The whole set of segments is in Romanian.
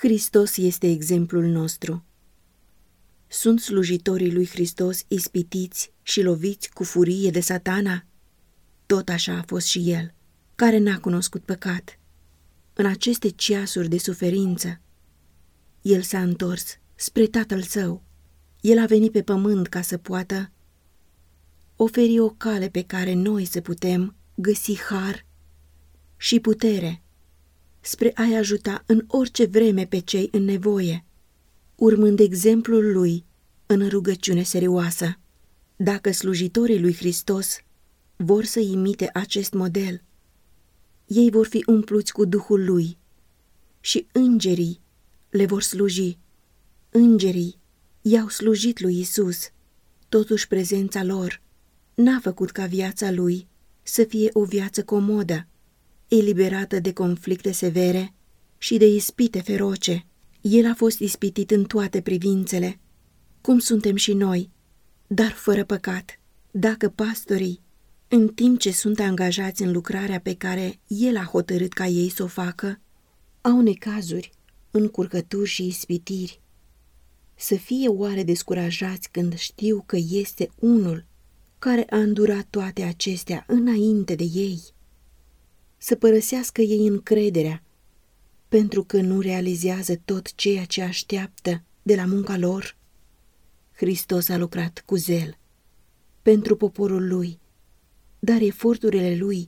Hristos este exemplul nostru. Sunt slujitorii lui Hristos ispitiți și loviți cu furie de Satana? Tot așa a fost și El, care n-a cunoscut păcat. În aceste ceasuri de suferință, El s-a întors spre Tatăl Său. El a venit pe pământ ca să poată oferi o cale pe care noi să putem găsi har și putere spre a-i ajuta în orice vreme pe cei în nevoie, urmând exemplul Lui în rugăciune serioasă. Dacă slujitorii lui Hristos vor să imite acest model, ei vor fi umpluți cu Duhul Lui și îngerii le vor sluji. Îngerii i-au slujit lui Isus, totuși prezența lor n-a făcut ca viața Lui să fie o viață comodă, eliberată de conflicte severe și de ispite feroce. El a fost ispitit în toate privințele, cum suntem și noi, dar fără păcat. Dacă pastorii, în timp ce sunt angajați în lucrarea pe care El a hotărât ca ei să o facă, au necazuri, încurcături și ispitiri, să fie oare descurajați când știu că este unul care a îndurat toate acestea înainte de ei? Să părăsească ei încrederea, pentru că nu realizează tot ceea ce așteaptă de la munca lor? Hristos a lucrat cu zel pentru poporul Lui, dar eforturile Lui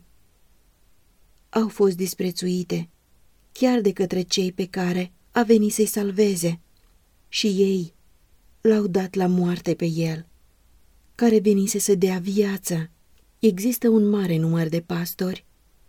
au fost disprețuite chiar de către cei pe care a venit să-i salveze, și ei l-au dat la moarte pe El, care venise să dea viață. Există un mare număr de pastori,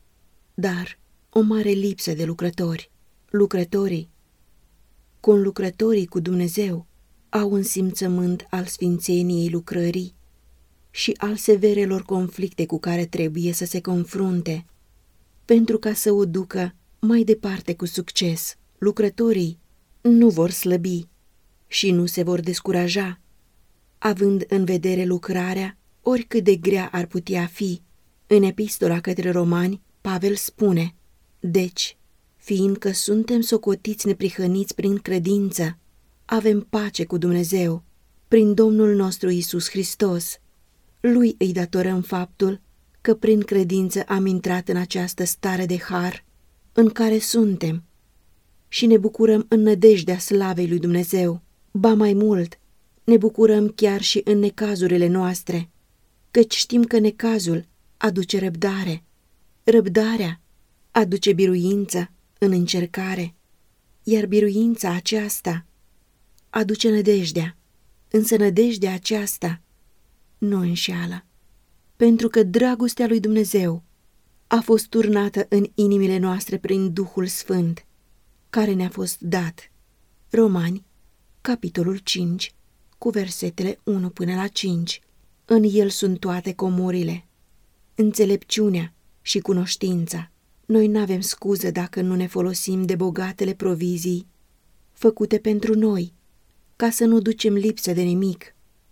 dar o mare lipsă de lucrători. Lucrătorii, conlucrătorii cu Dumnezeu, au un simțământ al sfințeniei lucrării și al severelor conflicte cu care trebuie să se confrunte, pentru ca să o ducă mai departe cu succes. Lucrătorii nu vor slăbi și nu se vor descuraja, având în vedere lucrarea, oricât de grea ar putea fi. În epistola către Romani, Pavel spune: deci, fiindcă suntem socotiți neprihăniți prin credință, avem pace cu Dumnezeu, prin Domnul nostru Iisus Hristos. Lui îi datorăm faptul că prin credință am intrat în această stare de har în care suntem și ne bucurăm în nădejdea slavei lui Dumnezeu. Ba mai mult, ne bucurăm chiar și în necazurile noastre, căci știm că necazul aduce răbdare, răbdarea aduce biruință în încercare, iar biruința aceasta aduce nădejdea, însă nădejdea aceasta nu înșeală, pentru că dragostea lui Dumnezeu a fost turnată în inimile noastre prin Duhul Sfânt, care ne-a fost dat. Romani, capitolul 5, cu versetele 1 până la 5. În El sunt toate comorile, înțelepciunea și cunoștința. Noi n-avem scuză dacă nu ne folosim de bogatele provizii făcute pentru noi, ca să nu ducem lipsă de nimic.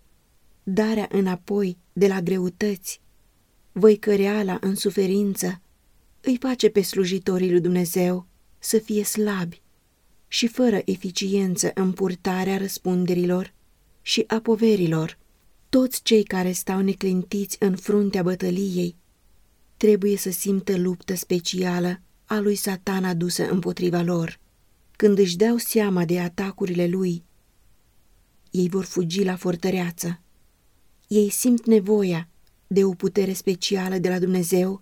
Darea înapoi de la greutăți, văicăreala în suferință, îi face pe slujitorii lui Dumnezeu să fie slabi și fără eficiență în purtarea răspunderilor și a poverilor. Toți cei care stau neclintiți în fruntea bătăliei trebuie să simtă luptă specială a lui Satan adusă împotriva lor. Când își dau seama de atacurile lui, ei vor fugi la fortăreață. Ei simt nevoia de o putere specială de la Dumnezeu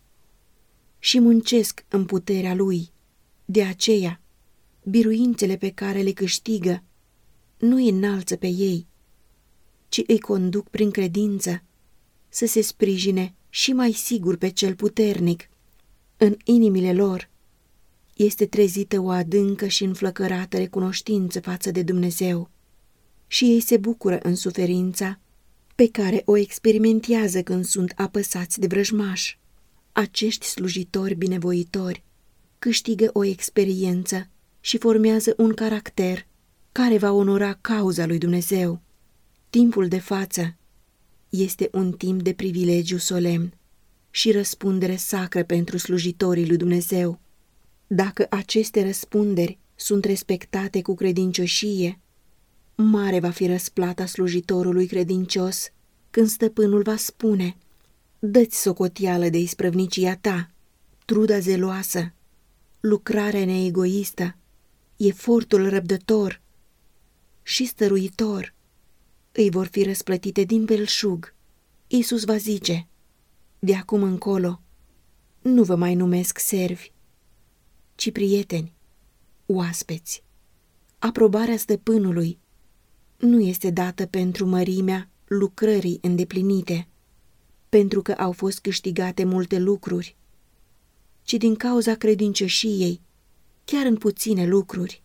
și muncesc în puterea Lui. De aceea, biruințele pe care le câștigă nu îi înalță pe ei, ci îi conduc prin credință să se sprijine și mai sigur pe cel puternic. În inimile lor este trezită o adâncă și înflăcărată recunoștință față de Dumnezeu și ei se bucură în suferința pe care o experimentează când sunt apăsați de vrăjmași. Acești slujitori binevoitori câștigă o experiență și formează un caracter care va onora cauza lui Dumnezeu. Timpul de față este un timp de privilegiu solemn și răspundere sacră pentru slujitorii lui Dumnezeu. Dacă aceste răspunderi sunt respectate cu credincioșie, mare va fi răsplata slujitorului credincios când stăpânul va spune: dă-ți socoteală de isprăvnicia ta, truda zeloasă, lucrarea neegoistă, efortul răbdător și stăruitor îi vor fi răsplătite din belșug. Iisus va zice: de acum încolo nu vă mai numesc servi, ci prieteni, oaspeți. Aprobarea stăpânului nu este dată pentru mărimea lucrării îndeplinite, pentru că au fost câștigate multe lucruri, ci din cauza credincioșiei, chiar în puține lucruri.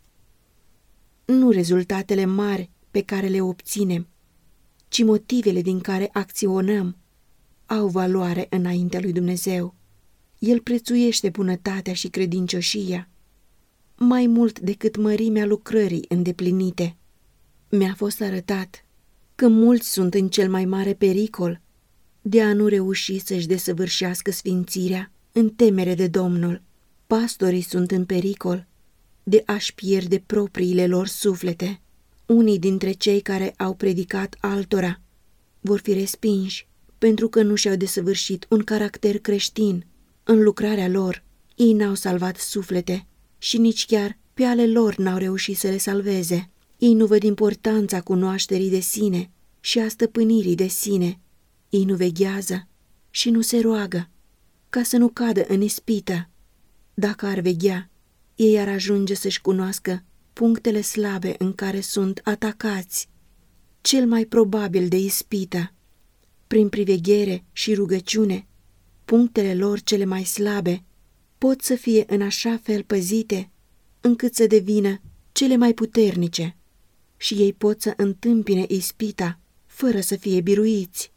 Nu rezultatele mari pe care le obținem, ci motivele din care acționăm au valoare înaintea lui Dumnezeu. El prețuiește bunătatea și credincioșia mai mult decât mărimea lucrării îndeplinite. Mi-a fost arătat că mulți sunt în cel mai mare pericol de a nu reuși să-și desăvârșească sfințirea în temere de Domnul. Pastorii sunt în pericol de a-și pierde propriile lor suflete. Unii dintre cei care au predicat altora vor fi respinși pentru că nu și-au desăvârșit un caracter creștin. În lucrarea lor, ei n-au salvat suflete și nici chiar pe ale lor n-au reușit să le salveze. Ei nu văd importanța cunoașterii de sine și a stăpânirii de sine. Ei nu veghează și nu se roagă ca să nu cadă în ispită. Dacă ar veghea, ei ar ajunge să-și cunoască punctele slabe în care sunt atacați, cel mai probabil de ispită. Prin priveghere și rugăciune, punctele lor cele mai slabe pot să fie în așa fel păzite încât să devină cele mai puternice și ei pot să întâmpine ispita fără să fie biruiți.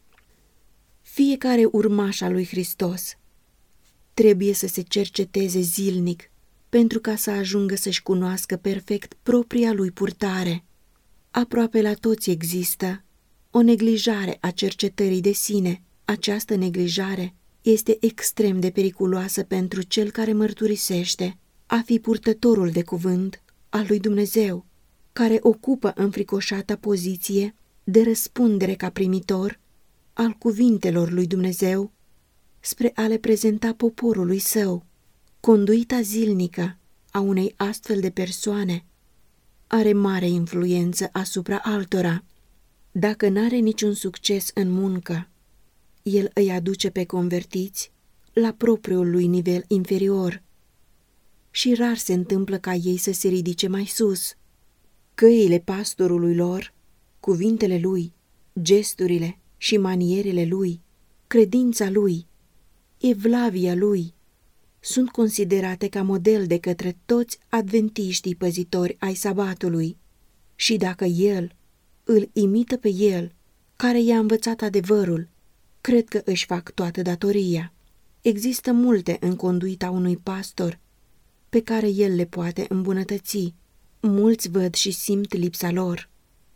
Fiecare urmaș al lui Hristos trebuie să se cerceteze zilnic pentru ca să ajungă să-și cunoască perfect propria lui purtare. Aproape la toți există o neglijare a cercetării de sine. Această neglijare este extrem de periculoasă pentru cel care mărturisește a fi purtătorul de cuvânt al lui Dumnezeu, care ocupă înfricoșata poziție de răspundere ca primitor al cuvintelor lui Dumnezeu spre a le prezenta poporului său. Conduita zilnică a unei astfel de persoane are mare influență asupra altora. Dacă n-are niciun succes în muncă, el îi aduce pe convertiți la propriul lui nivel inferior și rar se întâmplă ca ei să se ridice mai sus. Căile pastorului lor, cuvintele lui, gesturile și manierele lui, credința lui, evlavia lui, sunt considerate ca model de către toți adventiștii păzitori ai sabatului. Și dacă el îl imită pe el, care i-a învățat adevărul, cred că își fac toată datoria. Există multe în conduita unui pastor pe care el le poate îmbunătăți. Mulți văd și simt lipsa lor.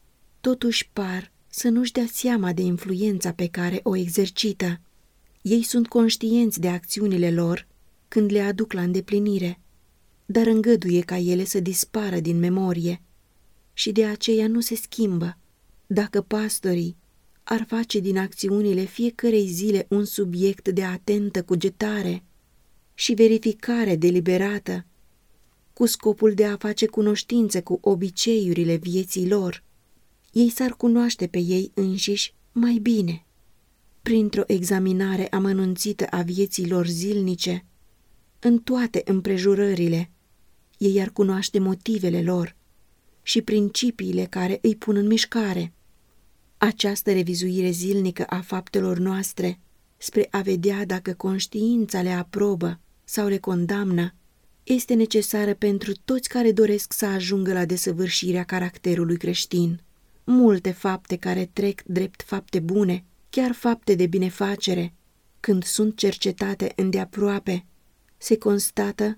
Totuși par să nu-și dea seama de influența pe care o exercită. Ei sunt conștienți de acțiunile lor când le aduc la îndeplinire, dar îngăduie ca ele să dispară din memorie și de aceea nu se schimbă. Dacă pastorii ar face din acțiunile fiecărei zile un subiect de atentă cugetare și verificare deliberată, cu scopul de a face cunoștință cu obiceiurile vieții lor, ei s-ar cunoaște pe ei înșiși mai bine. Printr-o examinare amănunțită a vieții lor zilnice, în toate împrejurările, ei ar cunoaște motivele lor și principiile care îi pun în mișcare. Această revizuire zilnică a faptelor noastre, spre a vedea dacă conștiința le aprobă sau le condamnă, este necesară pentru toți care doresc să ajungă la desăvârșirea caracterului creștin. Multe fapte care trec drept fapte bune, chiar fapte de binefacere, când sunt cercetate îndeaproape, se constată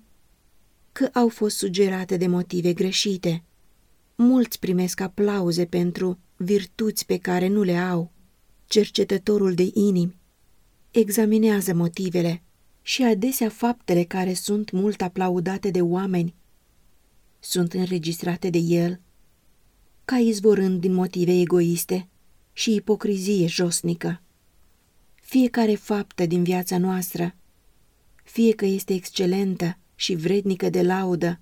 că au fost sugerate de motive greșite. Mulți primesc aplauze pentru virtuți pe care nu le au. Cercetătorul de inimi examinează motivele și adesea faptele care sunt mult aplaudate de oameni sunt înregistrate de el ca izvorând din motive egoiste și ipocrizie josnică. Fiecare faptă din viața noastră, fie că este excelentă și vrednică de laudă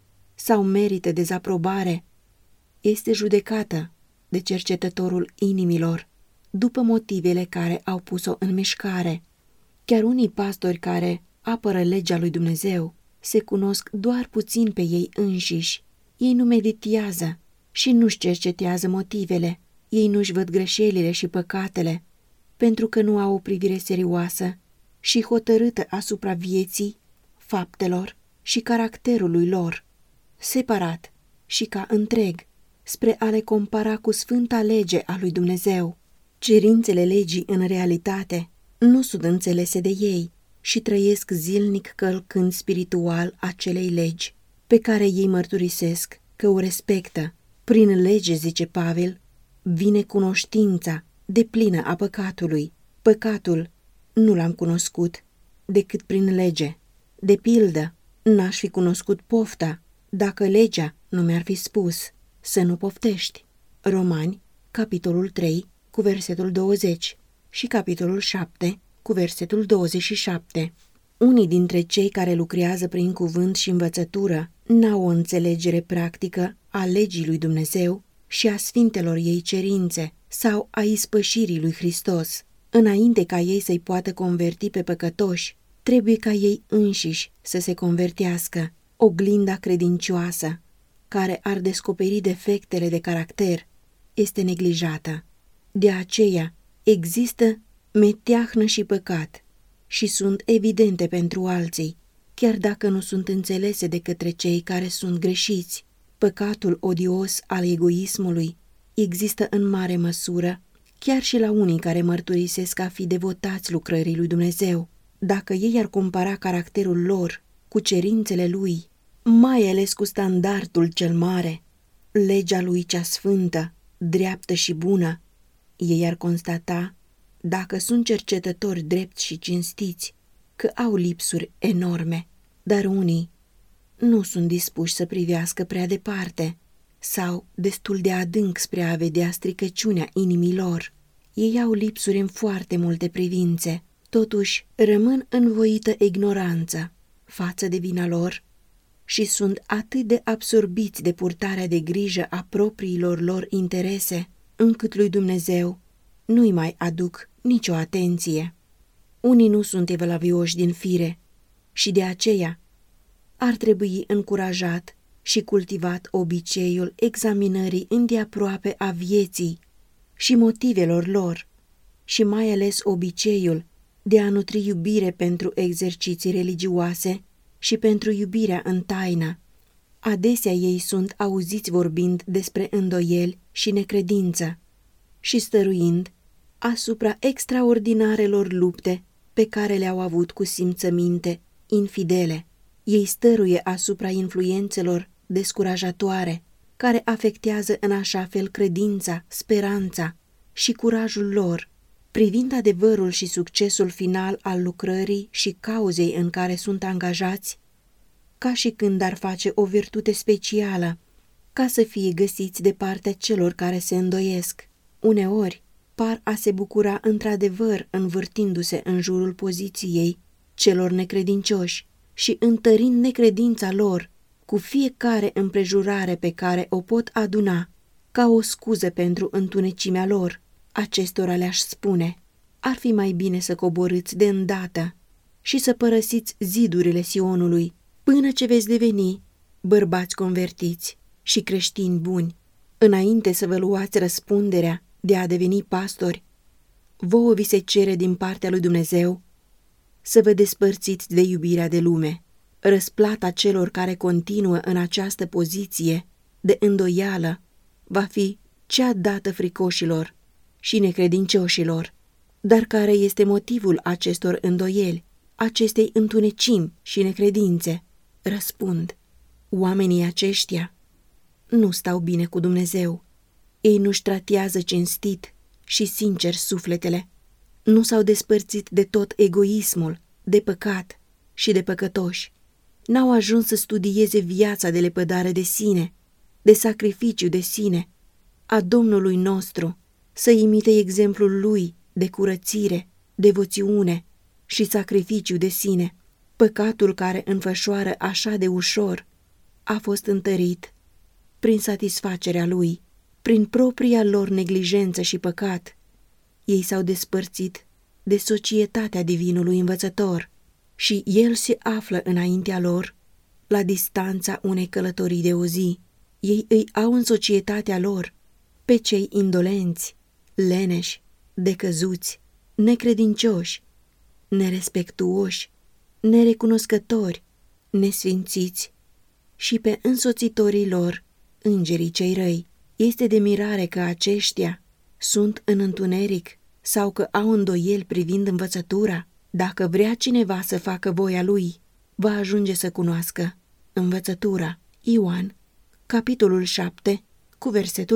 sau merită dezaprobare, este judecată de cercetătorul inimilor după motivele care au pus-o în mișcare. Chiar unii pastori care apără legea lui Dumnezeu se cunosc doar puțin pe ei înșiși. Ei nu meditează și nu-și cercetează motivele. Ei nu-și văd greșelile și păcatele, pentru că nu au o privire serioasă și hotărâtă asupra vieții, faptelor și caracterului lor, separat și ca întreg, spre a le compara cu sfânta lege a lui Dumnezeu. Cerințele legii în realitate nu sunt înțelese de ei și trăiesc zilnic călcând spiritual acelei legi, pe care ei mărturisesc că o respectă. Prin lege, zice Pavel, vine cunoștința deplină a păcatului. Păcatul nu l-am cunoscut decât prin lege. De pildă, n-aș fi cunoscut pofta dacă legea nu mi-ar fi spus să nu poftești. Romani, capitolul 3, cu versetul 20 și capitolul 7, cu versetul 27. Unii dintre cei care lucrează prin cuvânt și învățătură n-au o înțelegere practică a legii lui Dumnezeu și a sfintelor ei cerințe sau a ispășirii lui Hristos. Înainte ca ei să-i poată converti pe păcătoși, trebuie ca ei înșiși să se convertească. Oglinda credincioasă, care ar descoperi defectele de caracter, este neglijată. De aceea există meteahnă și păcat și sunt evidente pentru alții, chiar dacă nu sunt înțelese de către cei care sunt greșiți. Păcatul odios al egoismului există în mare măsură chiar și la unii care mărturisesc a fi devotați lucrării lui Dumnezeu. Dacă ei ar compara caracterul lor cu cerințele lui, mai ales cu standardul cel mare, legea lui cea sfântă, dreaptă și bună, ei ar constata, dacă sunt cercetători drepți și cinstiți, că au lipsuri enorme, dar unii nu sunt dispuși să privească prea departe sau destul de adânc spre a vedea stricăciunea inimii lor. Ei au lipsuri în foarte multe privințe, totuși rămân în voită ignoranță față de vina lor și sunt atât de absorbiți de purtarea de grijă a propriilor lor interese, încât lui Dumnezeu nu-i mai aduc nicio atenție. Unii nu sunt evlavioși din fire și de aceea ar trebui încurajat și cultivat obiceiul examinării îndeaproape a vieții și motivelor lor și mai ales obiceiul de a nutri iubire pentru exerciții religioase și pentru iubirea în taină. Adesea ei sunt auziți vorbind despre îndoieli și necredință și stăruind asupra extraordinarelor lupte pe care le-au avut cu simțăminte infidele. Ei stăruie asupra influențelor descurajatoare care afectează în așa fel credința, speranța și curajul lor. Privind adevărul și succesul final al lucrării și cauzei în care sunt angajați, ca și când ar face o virtute specială, ca să fie găsiți de partea celor care se îndoiesc. Uneori par a se bucura într-adevăr învârtindu-se în jurul poziției celor necredincioși și întărind necredința lor cu fiecare împrejurare pe care o pot aduna ca o scuză pentru întunecimea lor. Acestora le-aș spune, ar fi mai bine să coborâți de îndată și să părăsiți zidurile Sionului până ce veți deveni bărbați convertiți și creștini buni. Înainte să vă luați răspunderea de a deveni pastori, vouă vi se cere din partea lui Dumnezeu să vă despărțiți de iubirea de lume. Răsplata celor care continuă în această poziție de îndoială va fi cea dată fricoșilor și necredincioșilor. Dar care este motivul acestor îndoieli, acestei întunecimi și necredințe? Răspund, oamenii aceștia nu stau bine cu Dumnezeu. Ei nu-și tratează cinstit și sincer sufletele. Nu s-au despărțit de tot egoismul, de păcat și de păcătoși. N-au ajuns să studieze viața de lepădare de sine, de sacrificiu de sine, a Domnului nostru, să imite exemplul Lui de curățire, devoțiune și sacrificiu de sine. Păcatul care înfășoară așa de ușor a fost întărit prin satisfacerea Lui, prin propria lor neglijență și păcat. Ei s-au despărțit de societatea divinului învățător și El se află înaintea lor, la distanța unei călătorii de o zi. Ei îi au în societatea lor pe cei indolenți, leneși, decăzuți, necredincioși, nerespectuoși, nerecunoscători, nesfințiți și pe însoțitorii lor, îngerii cei răi. Este de mirare că aceștia sunt în întuneric sau că au îndoieli privind învățătura. Dacă vrea cineva să facă voia lui, va ajunge să cunoască învățătura. Ioan, capitolul 7, cu versetul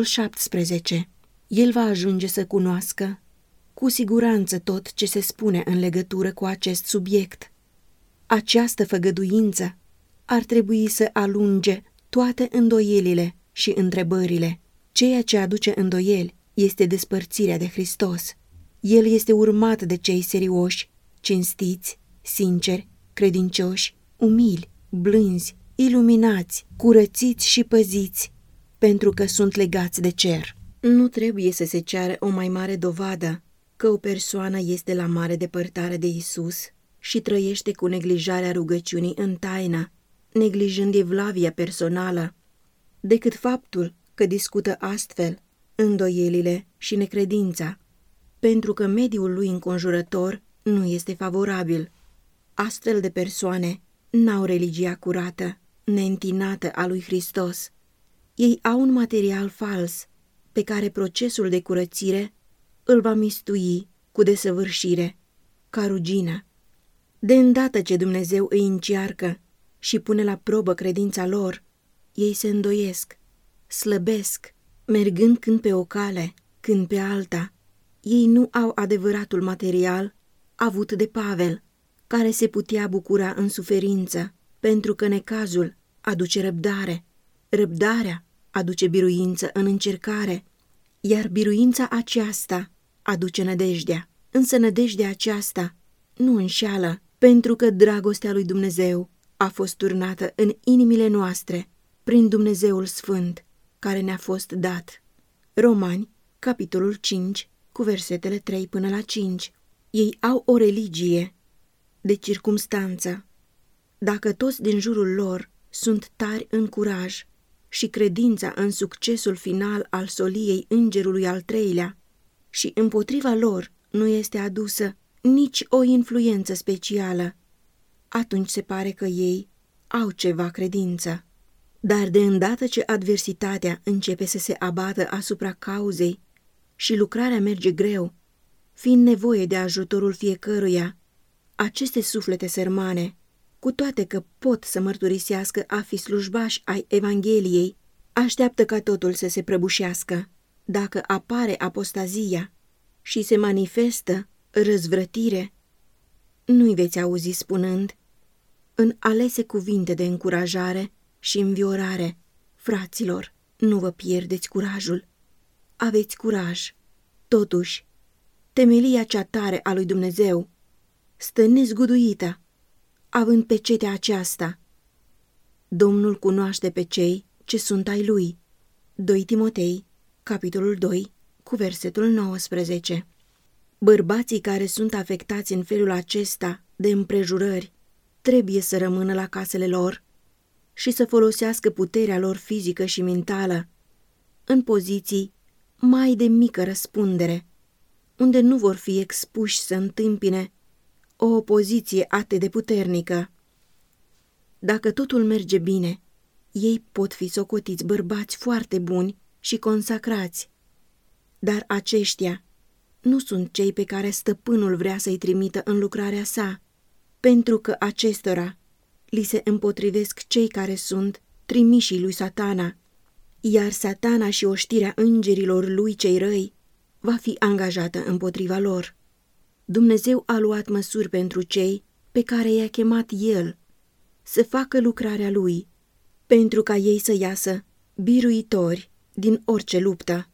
17. El va ajunge să cunoască cu siguranță tot ce se spune în legătură cu acest subiect. Această făgăduință ar trebui să alunge toate îndoielile și întrebările. Ceea ce aduce îndoieli este despărțirea de Hristos. El este urmat de cei serioși, cinstiți, sinceri, credincioși, umili, blânzi, iluminați, curățiți și păziți, pentru că sunt legați de cer. Nu trebuie să se ceară o mai mare dovadă că o persoană este la mare depărtare de Isus și trăiește cu neglijarea rugăciunii în taină, neglijând evlavia personală, decât faptul că discută astfel îndoielile și necredința, pentru că mediul lui înconjurător nu este favorabil. Astfel de persoane n-au religia curată, neîntinată a lui Hristos. Ei au un material fals pe care procesul de curățire îl va mistui cu desăvârșire, ca rugină. De îndată ce Dumnezeu îi încearcă și pune la probă credința lor, ei se îndoiesc, slăbesc, mergând când pe o cale, când pe alta. Ei nu au adevăratul material avut de Pavel, care se putea bucura în suferință, pentru că necazul aduce răbdare, răbdarea aduce biruință în încercare, iar biruința aceasta aduce nădejdea. Însă nădejdea aceasta nu înșeală, pentru că dragostea lui Dumnezeu a fost turnată în inimile noastre prin Dumnezeul Sfânt, care ne-a fost dat. Romani, capitolul 5, cu versetele 3 până la 5. Ei au o religie de circumstanță. Dacă toți din jurul lor sunt tari în curaj și credința în succesul final al soliei îngerului al treilea și împotriva lor nu este adusă nici o influență specială, atunci se pare că ei au ceva credință. Dar de îndată ce adversitatea începe să se abată asupra cauzei și lucrarea merge greu, fiind nevoie de ajutorul fiecăruia, aceste suflete sărmane, cu toate că pot să mărturisească a fi slujbași ai Evangheliei, așteaptă ca totul să se prăbușească. Dacă apare apostazia și se manifestă răzvrătire, nu-i veți auzi spunând, în alese cuvinte de încurajare și înviorare: fraților, nu vă pierdeți curajul. Aveți curaj. Totuși, temelia cea tare a lui Dumnezeu stă nezguduită, având pecetea aceasta: Domnul cunoaște pe cei ce sunt ai lui. 2 Timotei, capitolul 2, cu versetul 19. Bărbații care sunt afectați în felul acesta de împrejurări trebuie să rămână la casele lor și să folosească puterea lor fizică și mentală în poziții mai de mică răspundere, unde nu vor fi expuși să întâmpine o opoziție atât de puternică. Dacă totul merge bine, ei pot fi socotiți bărbați foarte buni și consacrați, dar aceștia nu sunt cei pe care stăpânul vrea să-i trimită în lucrarea sa, pentru că acestora li se împotrivesc cei care sunt trimișii lui Satana, iar Satana și oștirea îngerilor lui cei răi va fi angajată împotriva lor. Dumnezeu a luat măsuri pentru cei pe care i-a chemat El să facă lucrarea Lui, pentru ca ei să iasă biruitori din orice luptă.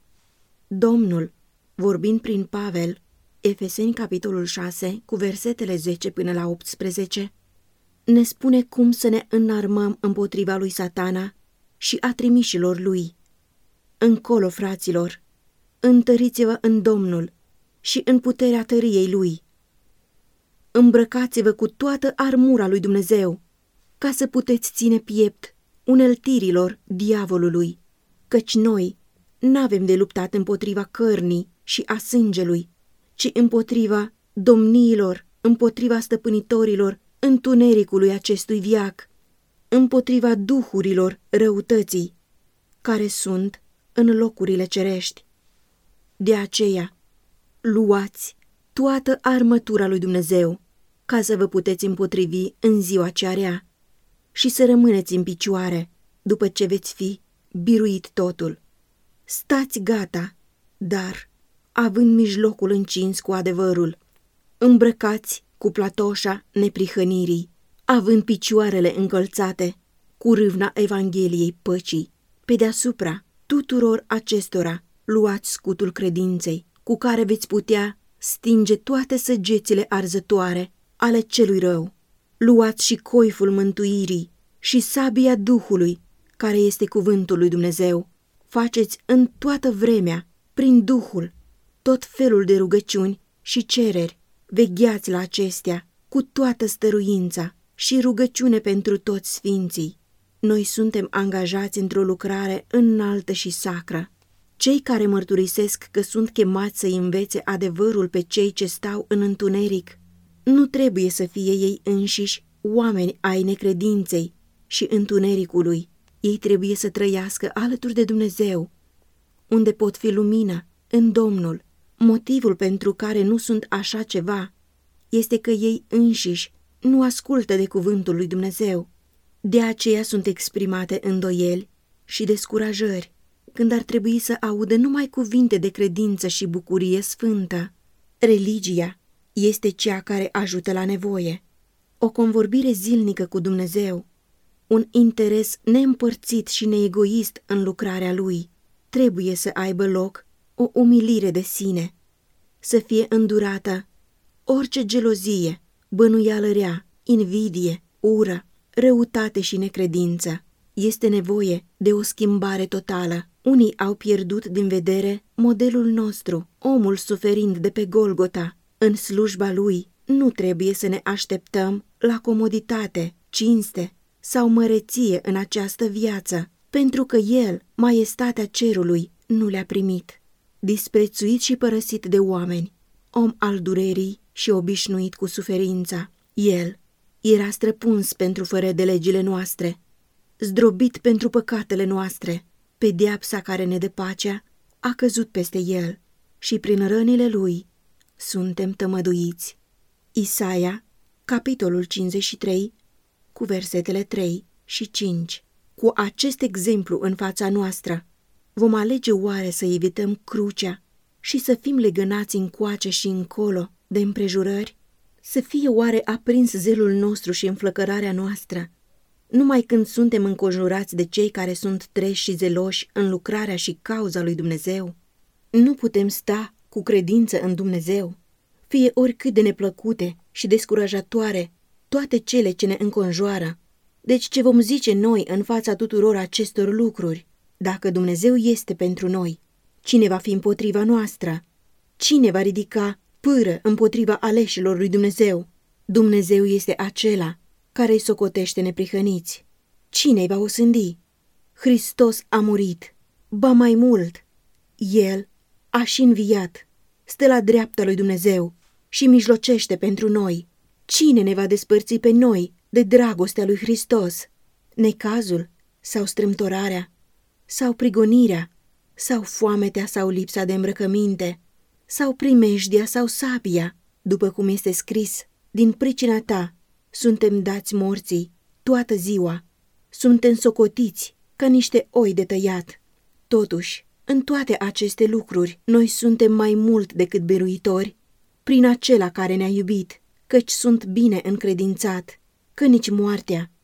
Domnul, vorbind prin Pavel, Efeseni capitolul 6, cu versetele 10 până la 18, ne spune cum să ne înarmăm împotriva lui Satana și a trimișilor lui. Încolo, fraților, întăriți-vă în Domnul și în puterea tăriei Lui. Îmbrăcați-vă cu toată armura lui Dumnezeu, ca să puteți ține piept uneltirilor diavolului, căci noi n-avem de luptat împotriva cărnii și a sângelui, ci împotriva domniilor, împotriva stăpânitorilor întunericului acestui veac, împotriva duhurilor răutății, care sunt în locurile cerești. De aceea, luați toată armătura lui Dumnezeu, ca să vă puteți împotrivi în ziua cea rea și să rămâneți în picioare după ce veți fi biruit totul. Stați gata, dar având mijlocul încins cu adevărul, îmbrăcați cu platoșa neprihănirii, având picioarele încălțate cu râvna Evangheliei păcii. Pe deasupra tuturor acestora luați scutul credinței, cu care veți putea stinge toate săgețile arzătoare ale celui rău. Luați și coiful mântuirii și sabia Duhului, care este cuvântul lui Dumnezeu. Faceți în toată vremea, prin Duhul, tot felul de rugăciuni și cereri. Vegheați la acestea cu toată stăruința și rugăciune pentru toți sfinții. Noi suntem angajați într-o lucrare înaltă și sacră. Cei care mărturisesc că sunt chemați să învețe adevărul pe cei ce stau în întuneric, nu trebuie să fie ei înșiși oameni ai necredinței și întunericului. Ei trebuie să trăiască alături de Dumnezeu, unde pot fi lumină în Domnul. Motivul pentru care nu sunt așa ceva este că ei înșiși nu ascultă de cuvântul lui Dumnezeu. De aceea sunt exprimate îndoieli și descurajări, când ar trebui să audă numai cuvinte de credință și bucurie sfântă. Religia este cea care ajută la nevoie, o convorbire zilnică cu Dumnezeu, un interes neîmpărțit și neegoist în lucrarea Lui. Trebuie să aibă loc o umilire de sine, să fie îndurată orice gelozie, bănuială rea, invidie, ură, răutate și necredință. Este nevoie de o schimbare totală. Unii au pierdut din vedere modelul nostru, omul suferind de pe Golgota. În slujba Lui nu trebuie să ne așteptăm la comoditate, cinste sau măreție în această viață, pentru că El, maiestatea cerului, nu le-a primit. Disprețuit și părăsit de oameni, om al durerii și obișnuit cu suferința, El era străpuns pentru fără de legile noastre, zdrobit pentru păcatele noastre. Pedeapsa care ne dă pacea a căzut peste El și prin rănile Lui suntem tămăduiți. Isaia, capitolul 53, cu versetele 3 și 5. Cu acest exemplu în fața noastră, vom alege oare să evităm crucea și să fim legănați încoace și încolo de împrejurări? Să fie oare aprins zelul nostru și înflăcărarea noastră numai când suntem înconjurați de cei care sunt treși și zeloși în lucrarea și cauza lui Dumnezeu? Nu putem sta cu credință în Dumnezeu, fie oricât de neplăcute și descurajatoare toate cele ce ne înconjoară. Deci ce vom zice noi în fața tuturor acestor lucruri? Dacă Dumnezeu este pentru noi, cine va fi împotriva noastră? Cine va ridica pâră împotriva aleșilor lui Dumnezeu? Dumnezeu este acela care îi socotește neprihăniți. Cine îi va osândi? Hristos a murit, ba mai mult, El a și înviat, stă la dreapta lui Dumnezeu și mijlocește pentru noi. Cine ne va despărți pe noi de dragostea lui Hristos? Necazul sau strâmtorarea sau prigonirea sau foametea sau lipsa de îmbrăcăminte sau primejdia sau sabia, după cum este scris, din pricina ta suntem dați morții toată ziua, suntem socotiți ca niște oi de tăiat. Totuși, în toate aceste lucruri, noi suntem mai mult decât biruitori, prin acela care ne-a iubit, căci sunt bine încredințat, că nici moartea,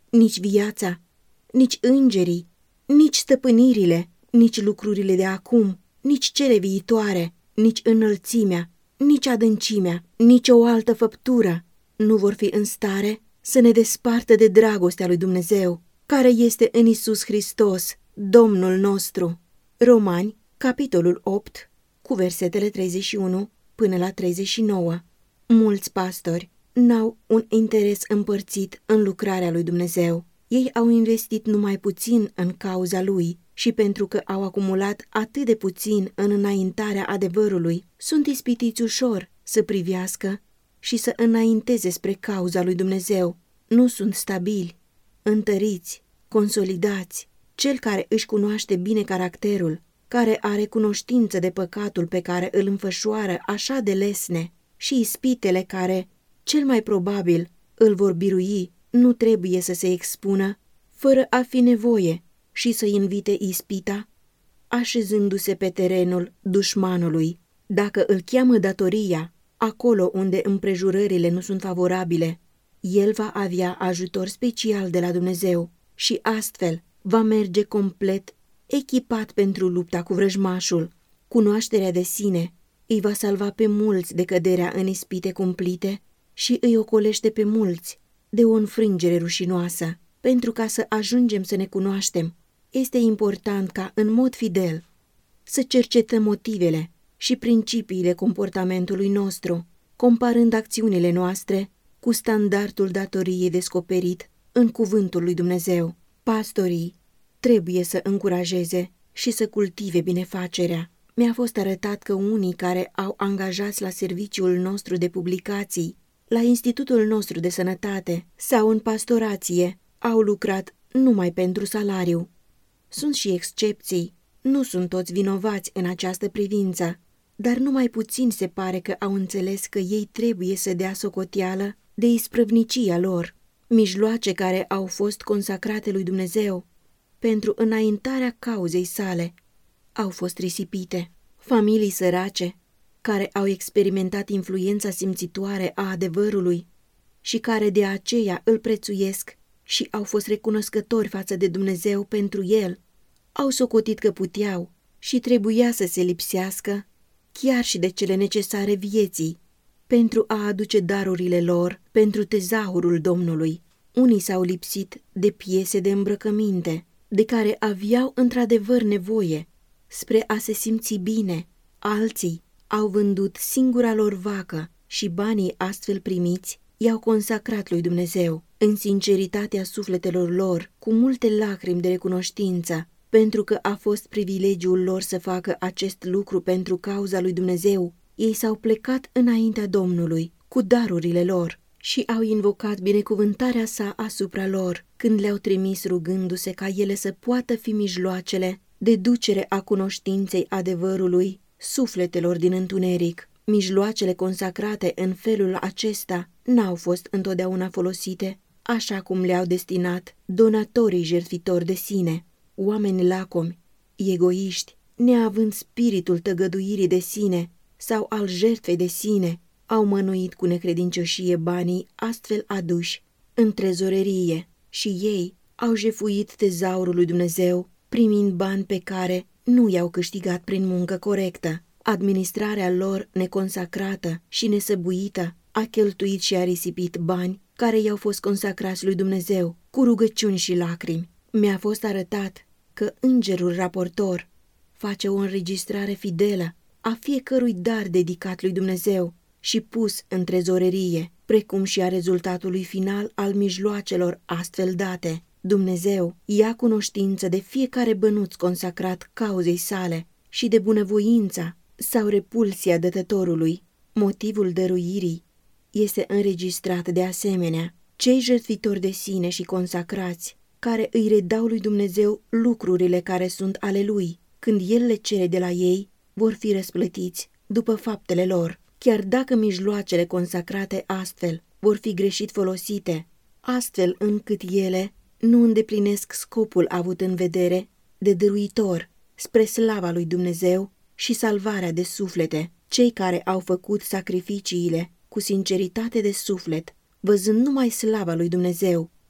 nici viața, nici îngerii, nici stăpânirile, nici lucrurile de acum, nici cele viitoare, nici înălțimea, nici adâncimea, nici o altă făptură nu vor fi în stare să ne despartă de dragostea lui Dumnezeu, care este în Iisus Hristos, Domnul nostru. Romani, capitolul 8, cu versetele 31 până la 39. Mulți pastori n-au un interes împărțit în lucrarea lui Dumnezeu. Ei au investit numai puțin în cauza lui și pentru că au acumulat atât de puțin în înaintarea adevărului, sunt ispitiți ușor să privească și să înainteze spre cauza lui Dumnezeu. Nu sunt stabili, întăriți, consolidați. Cel care își cunoaște bine caracterul, care are cunoștință de păcatul pe care îl înfășoară așa de lesne și ispitele care, cel mai probabil, îl vor birui, nu trebuie să se expună, fără a fi nevoie, și să invite ispita, așezându-se pe terenul dușmanului. Dacă îl cheamă datoria, acolo unde împrejurările nu sunt favorabile, el va avea ajutor special de la Dumnezeu și astfel va merge complet echipat pentru lupta cu vrăjmașul. Cunoașterea de sine îi va salva pe mulți de căderea în ispite cumplite și îi ocolește pe mulți de o înfrângere rușinoasă. Pentru ca să ajungem să ne cunoaștem, este important ca, în mod fidel, să cercetăm motivele și principiile comportamentului nostru, comparând acțiunile noastre cu standardul datoriei descoperit în cuvântul lui Dumnezeu. Pastorii trebuie să încurajeze și să cultive binefacerea. Mi-a fost arătat că unii care au angajați la serviciul nostru de publicații, la Institutul nostru de Sănătate sau în pastorație, au lucrat numai pentru salariu. Sunt și excepții, nu sunt toți vinovați în această privință, dar numai puțin se pare că au înțeles că ei trebuie să dea socoteală de isprăvnicia lor, mijloace care au fost consacrate lui Dumnezeu pentru înaintarea cauzei sale au fost risipite. Familii sărace care au experimentat influența simțitoare a adevărului și care de aceea îl prețuiesc și au fost recunoscători față de Dumnezeu pentru el, au socotit că puteau și trebuia să se lipsească chiar și de cele necesare vieții pentru a aduce darurile lor pentru tezaurul Domnului. Unii s-au lipsit de piese de îmbrăcăminte, de care aveau într-adevăr nevoie, spre a se simți bine. Alții au vândut singura lor vacă și banii astfel primiți i-au consacrat lui Dumnezeu, în sinceritatea sufletelor lor, cu multe lacrimi de recunoștință, pentru că a fost privilegiul lor să facă acest lucru pentru cauza lui Dumnezeu. Ei s-au plecat înaintea Domnului cu darurile lor și au invocat binecuvântarea sa asupra lor, când le-au trimis rugându-se ca ele să poată fi mijloacele de ducere a cunoștinței adevărului sufletelor din întuneric. Mijloacele consacrate în felul acesta n-au fost întotdeauna folosite așa cum le-au destinat donatorii jertfitori de sine, oameni lacomi, egoiști, neavând spiritul tăgăduirii de sine sau al jertfei de sine, au mănuit cu necredincioșie banii astfel aduși în trezorerie și ei au jefuit tezaurul lui Dumnezeu, primind bani pe care nu i-au câștigat prin muncă corectă. Administrarea lor neconsacrată și nesăbuită a cheltuit și a risipit bani care i-au fost consacrați lui Dumnezeu cu rugăciuni și lacrimi. Mi-a fost arătat că îngerul raportor face o înregistrare fidelă a fiecărui dar dedicat lui Dumnezeu și pus în trezorerie, precum și a rezultatului final al mijloacelor astfel date. Dumnezeu ia cunoștință de fiecare bănuț consacrat cauzei sale și de bunăvoința sau repulsia dătătorului. Motivul dăruirii este înregistrat de asemenea. Cei jertfitori de sine și consacrați, care îi redau lui Dumnezeu lucrurile care sunt ale lui, când el le cere de la ei, vor fi răsplătiți după faptele lor, chiar dacă mijloacele consacrate astfel vor fi greșit folosite, astfel încât ele nu îndeplinesc scopul avut în vedere de dăruitor spre slava lui Dumnezeu și salvarea de suflete. Cei care au făcut sacrificiile cu sinceritate de suflet, văzând numai slava lui Dumnezeu,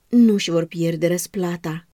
nu își vor pierde răsplata.